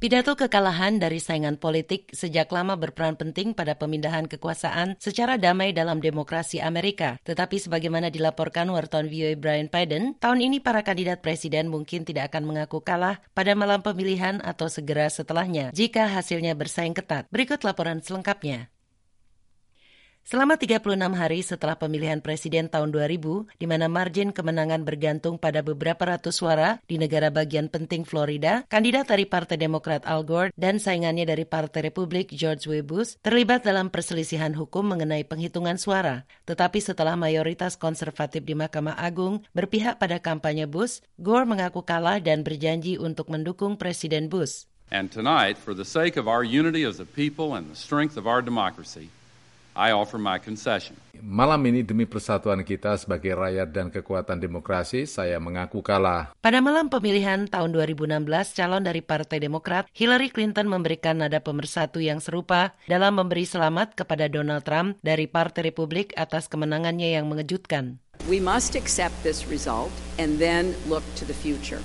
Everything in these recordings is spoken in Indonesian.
Pidato kekalahan dari saingan politik sejak lama berperan penting pada pemindahan kekuasaan secara damai dalam demokrasi Amerika. Tetapi sebagaimana dilaporkan wartawan VOA Brian Padden, tahun ini para kandidat presiden mungkin tidak akan mengaku kalah pada malam pemilihan atau segera setelahnya jika hasilnya bersaing ketat. Berikut laporan selengkapnya. Selama 36 hari setelah pemilihan presiden tahun 2000, di mana margin kemenangan bergantung pada beberapa ratus suara di negara bagian penting Florida, kandidat dari Partai Demokrat Al Gore dan saingannya dari Partai Republik George W. Bush terlibat dalam perselisihan hukum mengenai penghitungan suara. Tetapi setelah mayoritas konservatif di Mahkamah Agung berpihak pada kampanye Bush, Gore mengaku kalah dan berjanji untuk mendukung Presiden Bush. And tonight, for the sake of our unity as a people and the strength of our democracy, I offer my concession. Malam ini demi persatuan kita sebagai rakyat dan kekuatan demokrasi, saya mengaku kalah. Pada malam pemilihan tahun 2016, calon dari Partai Demokrat, Hillary Clinton memberikan nada pemersatu yang serupa dalam memberi selamat kepada Donald Trump dari Partai Republik atas kemenangannya yang mengejutkan. We must accept this result and then look to the future.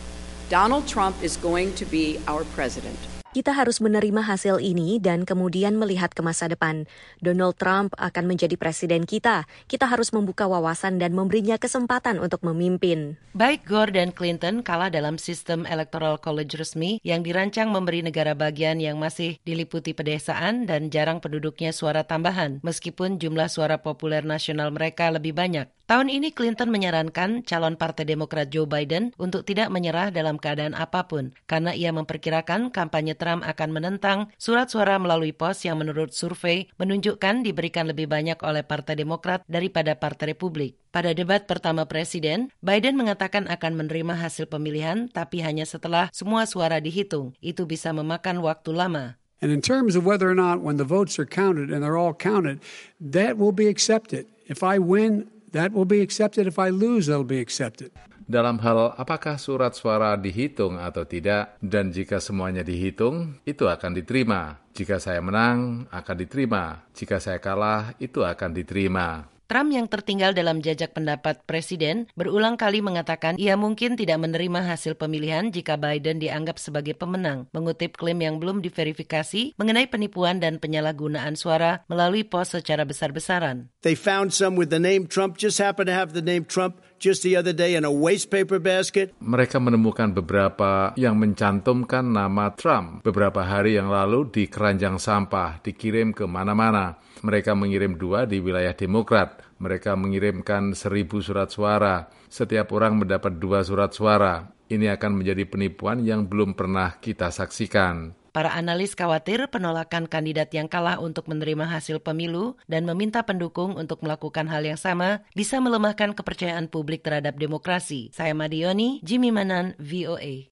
Donald Trump is going to be our president. Kita harus menerima hasil ini dan kemudian melihat ke masa depan. Donald Trump akan menjadi presiden kita. Kita harus membuka wawasan dan memberinya kesempatan untuk memimpin. Baik Gore dan Clinton kalah dalam sistem electoral college resmi yang dirancang memberi negara bagian yang masih diliputi pedesaan dan jarang penduduknya suara tambahan, meskipun jumlah suara populer nasional mereka lebih banyak. Tahun ini Clinton menyarankan calon Partai Demokrat Joe Biden untuk tidak menyerah dalam keadaan apapun, karena ia memperkirakan kampanye Trump akan menentang surat suara melalui pos yang menurut survei menunjukkan diberikan lebih banyak oleh Partai Demokrat daripada Partai Republik. Pada debat pertama Presiden, Biden mengatakan akan menerima hasil pemilihan, tapi hanya setelah semua suara dihitung. Itu bisa memakan waktu lama. And in terms of whether or not when the votes are counted and they're all counted, that will be accepted. If I win, that will be accepted. If I lose, that'll be accepted. Dalam hal apakah surat suara dihitung atau tidak, dan jika semuanya dihitung, itu akan diterima. Jika saya menang, akan diterima. Jika saya kalah, itu akan diterima. Trump yang tertinggal dalam jajak pendapat presiden berulang kali mengatakan ia mungkin tidak menerima hasil pemilihan jika Biden dianggap sebagai pemenang, mengutip klaim yang belum diverifikasi mengenai penipuan dan penyalahgunaan suara melalui pos secara besar-besaran. They found some with the name Trump, just happened to have the name Trump just the other day in a waste paper basket. Mereka menemukan beberapa yang mencantumkan nama Trump beberapa hari yang lalu di keranjang sampah, dikirim ke mana-mana. Mereka mengirim 2 di wilayah Demokrat. Mereka mengirimkan 1.000 surat suara. Setiap orang mendapat 2 surat suara. Ini akan menjadi penipuan yang belum pernah kita saksikan. Para analis khawatir penolakan kandidat yang kalah untuk menerima hasil pemilu dan meminta pendukung untuk melakukan hal yang sama bisa melemahkan kepercayaan publik terhadap demokrasi. Saya Madioni, Jimmy Manan, VOA.